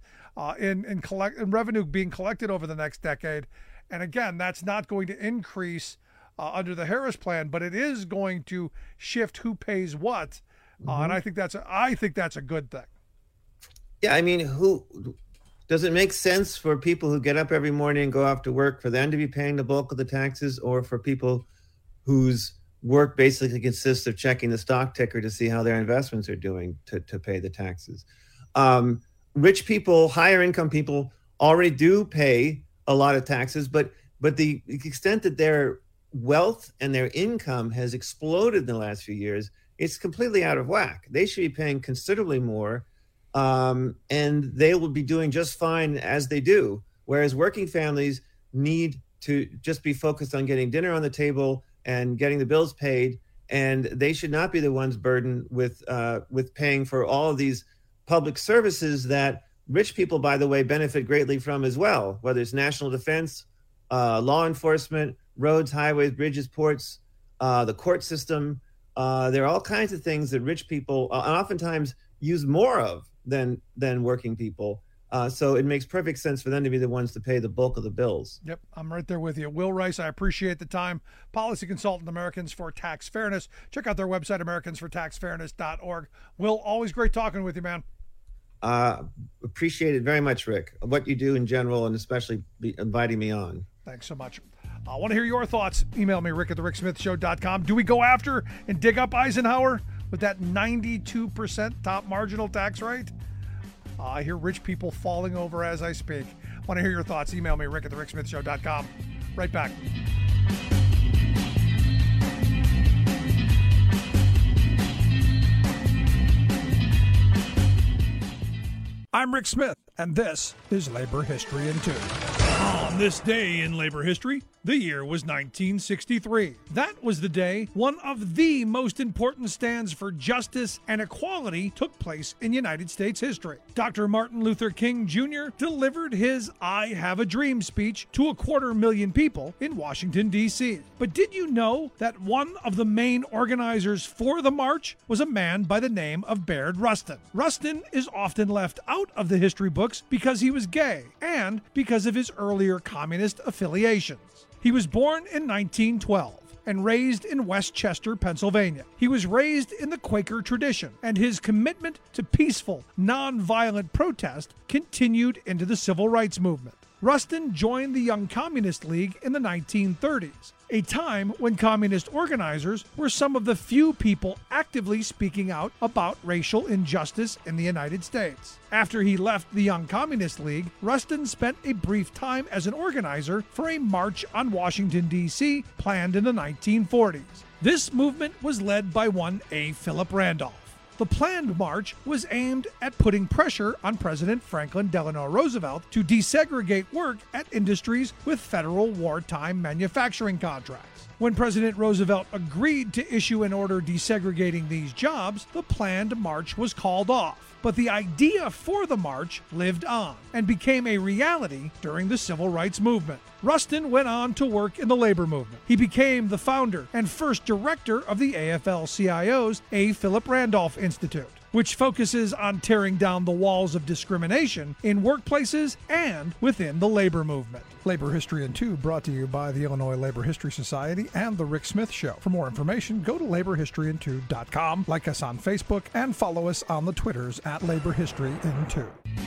in revenue being collected over the next decade. And again, that's not going to increase under the Harris plan, but it is going to shift who pays what. And I think that's a good thing. Yeah, I mean, does it make sense for people who get up every morning and go off to work for them to be paying the bulk of the taxes, or for people whose work basically consists of checking the stock ticker to see how their investments are doing to pay the taxes? Rich people, higher income people already do pay a lot of taxes, but the extent that their wealth and their income has exploded in the last few years, it's completely out of whack. They should be paying considerably more, and they will be doing just fine as they do. Whereas working families need to just be focused on getting dinner on the table and getting the bills paid, and they should not be the ones burdened with paying for all of these public services that rich people, by the way, benefit greatly from as well, whether it's national defense, law enforcement, roads, highways, bridges, ports, the court system. There are all kinds of things that rich people oftentimes use more of than working people. So it makes perfect sense for them to be the ones to pay the bulk of the bills. Yep, I'm right there with you. Will Rice, I appreciate the time. Policy consultant, Americans for Tax Fairness. Check out their website, americansfortaxfairness.org. Will, always great talking with you, man. Appreciate it very much, Rick. What you do in general, and especially inviting me on. Thanks so much. I want to hear your thoughts. Email me, rick@thericksmithshow.com. Do we go after and dig up Eisenhower with that 92% top marginal tax rate? I hear rich people falling over as I speak. Want to hear your thoughts? Email me, rick@thericksmithshow.com. Right back. I'm Rick Smith, and this is Labor History in 2. On this day in labor history, the year was 1963. That was the day one of the most important stands for justice and equality took place in United States history. Dr. Martin Luther King Jr. delivered his I Have a Dream speech to 250,000 people in Washington, D.C. But did you know that one of the main organizers for the march was a man by the name of Bayard Rustin? Rustin is often left out of the history books because he was gay and because of his earlier communist affiliations. He was born in 1912 and raised in Westchester, Pennsylvania. He was raised in the Quaker tradition, and his commitment to peaceful, nonviolent protest continued into the civil rights movement. Rustin joined the Young Communist League in the 1930s, a time when communist organizers were some of the few people actively speaking out about racial injustice in the United States. After he left the Young Communist League, Rustin spent a brief time as an organizer for a march on Washington, D.C., planned in the 1940s. This movement was led by one A. Philip Randolph. The planned march was aimed at putting pressure on President Franklin Delano Roosevelt to desegregate work at industries with federal wartime manufacturing contracts. When President Roosevelt agreed to issue an order desegregating these jobs, the planned march was called off. But the idea for the march lived on and became a reality during the civil rights movement. Rustin went on to work in the labor movement. He became the founder and first director of the AFL-CIO's A. Philip Randolph Institute, which focuses on tearing down the walls of discrimination in workplaces and within the labor movement. Labor History in 2 brought to you by the Illinois Labor History Society and The Rick Smith Show. For more information, go to laborhistoryin2.com, like us on Facebook, and follow us on the Twitters at Labor History in 2.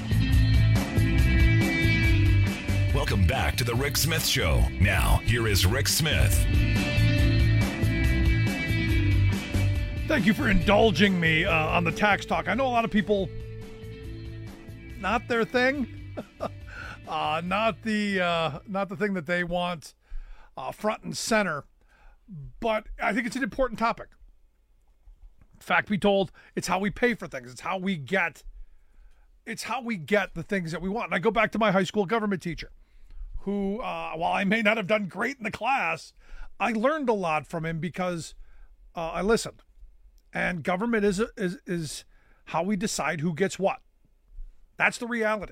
Welcome back to the Rick Smith Show. Now, here is Rick Smith. Thank you for indulging me on the tax talk. I know a lot of people, not their thing, not the thing that they want front and center. But I think it's an important topic. Fact be told, it's how we pay for things. It's how we get the things that we want. And I go back to my high school government teacher, who, while I may not have done great in the class, I learned a lot from him because I listened. And government is how we decide who gets what. That's the reality.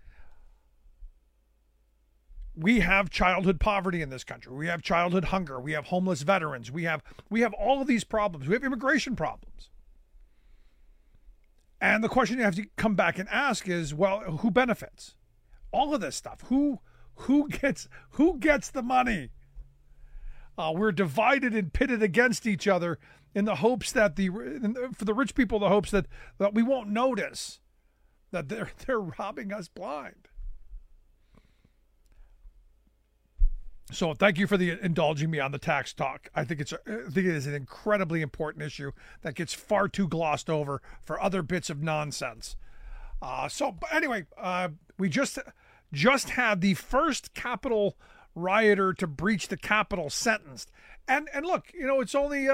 We have childhood poverty in this country. We have childhood hunger. We have homeless veterans. We have all of these problems. We have immigration problems. And the question you have to come back and ask is, well, who benefits? All of this stuff. Who gets the money? We're divided and pitted against each other in the hopes that for the rich people, the hopes that we won't notice that they're robbing us blind. So thank you for indulging me on the tax talk. I think it is an incredibly important issue that gets far too glossed over for other bits of nonsense. But anyway, we just had the first Capitol rioter to breach the Capitol sentenced, and look, it's only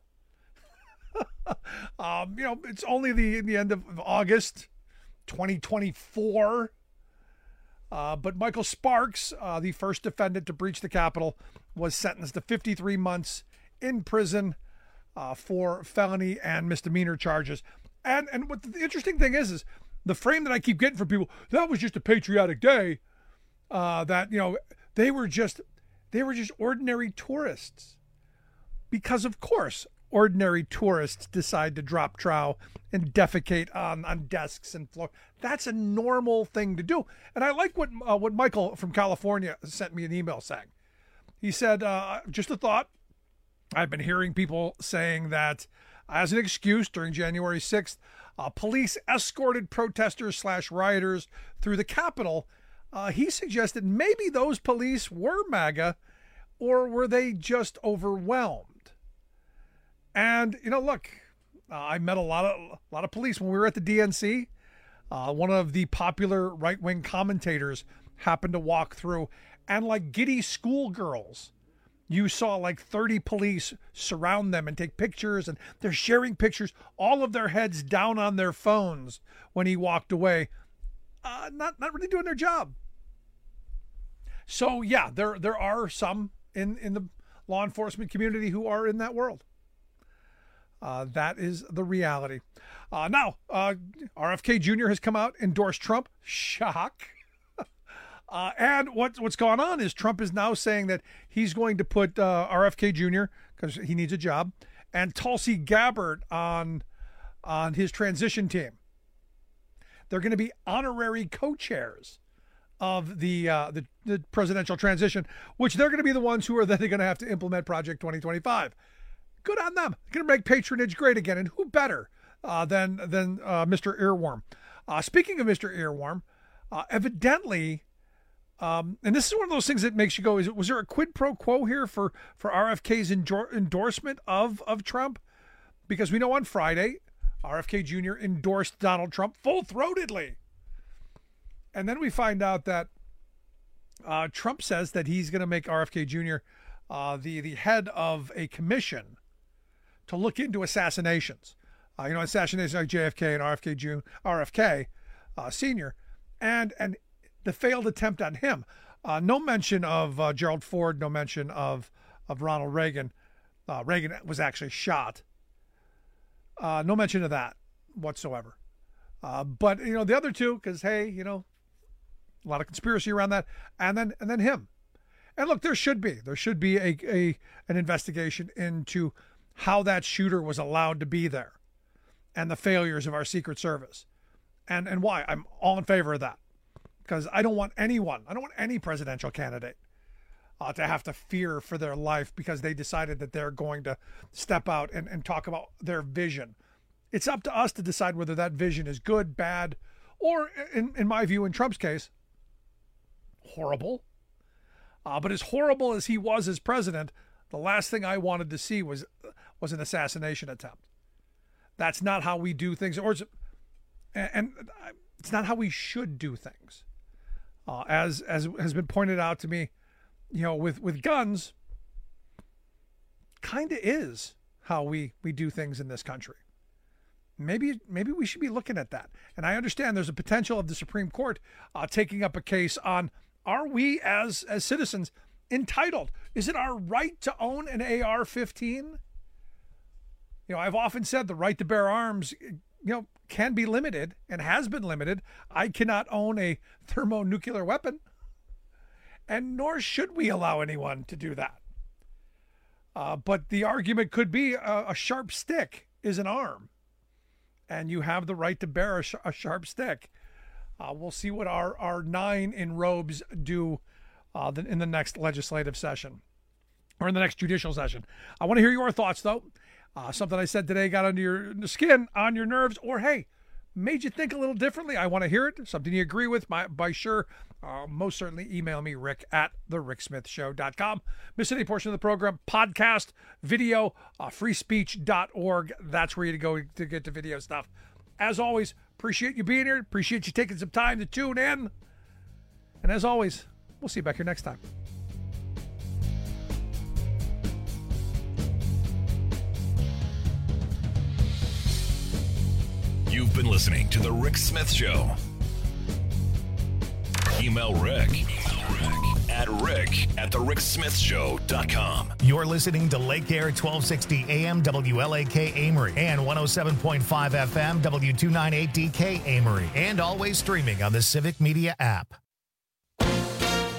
it's only the end of August, 2024. But Michael Sparks, the first defendant to breach the Capitol, was sentenced to 53 months in prison for felony and misdemeanor charges. And what the interesting thing is the frame that I keep getting from people, that was just a patriotic day, that, they were just ordinary tourists. Because, of course, ordinary tourists decide to drop trow and defecate on desks and floor. That's a normal thing to do. And I like what Michael from California sent me an email saying. He said, just a thought. I've been hearing people saying that as an excuse during January 6th, police escorted protesters / rioters through the Capitol. He suggested maybe those police were MAGA, or were they just overwhelmed? And, look, I met a lot of police when we were at the DNC. One of the popular right-wing commentators happened to walk through, and like giddy schoolgirls, you saw like 30 police surround them and take pictures, and they're sharing pictures, all of their heads down on their phones when he walked away. Not really doing their job. So, yeah, there are some in the law enforcement community who are in that world. That is the reality. Now, RFK Jr. has come out, endorsed Trump. Shock. And what's going on is Trump is now saying that he's going to put RFK Jr., because he needs a job, and Tulsi Gabbard on his transition team. They're going to be honorary co-chairs of the presidential transition, which they're going to be the ones who are then going to have to implement Project 2025. Good on them. They're going to make patronage great again. And who better than Mr. Earworm? Speaking of Mr. Earworm, evidently, and this is one of those things that makes you go, was there a quid pro quo here for RFK's endorsement of Trump? Because we know on Friday, RFK Jr. endorsed Donald Trump full-throatedly. And then we find out that Trump says that he's going to make RFK Jr. The head of a commission to look into assassinations. Assassinations like JFK and RFK Sr. and the failed attempt on him. No mention of Gerald Ford, no mention of Ronald Reagan. Reagan was actually shot. No mention of that whatsoever. But, the other two, because, hey, a lot of conspiracy around that. And then him. And look, there should be an investigation into how that shooter was allowed to be there and the failures of our Secret Service and why. I'm all in favor of that, because I don't want any presidential candidate to have to fear for their life because they decided that they're going to step out and talk about their vision. It's up to us to decide whether that vision is good, bad, or in my view, in Trump's case, horrible. But as horrible as he was as president, the last thing I wanted to see was an assassination attempt. That's not how we do things, and it's not how we should do things. As has been pointed out to me, with guns, kind of is how we do things in this country. Maybe we should be looking at that. And I understand there's a potential of the Supreme Court taking up a case on, are we as citizens entitled? Is it our right to own an AR-15? I've often said the right to bear arms, can be limited and has been limited. I cannot own a thermonuclear weapon, and nor should we allow anyone to do that. But the argument could be a sharp stick is an arm, and you have the right to bear a sharp stick. We'll see what our 9 in robes do in the next legislative session or in the next judicial session. I want to hear your thoughts, though. Something I said today got under your skin, on your nerves, or hey, made you think a little differently. I want to hear it. Something you agree with, by sure. Most certainly email me, rick@thericksmithshow.com. Miss any portion of the program, podcast, video, freespeech.org. That's where you go to get the video stuff. As always, appreciate you being here. Appreciate you taking some time to tune in. And as always, we'll see you back here next time. You've been listening to The Rick Smith Show. Email Rick at rick@thericksmithshow.com. You're listening to Lake Air 1260 AM WLAK Amory and 107.5 FM W298DK Amory, and always streaming on the Civic Media app.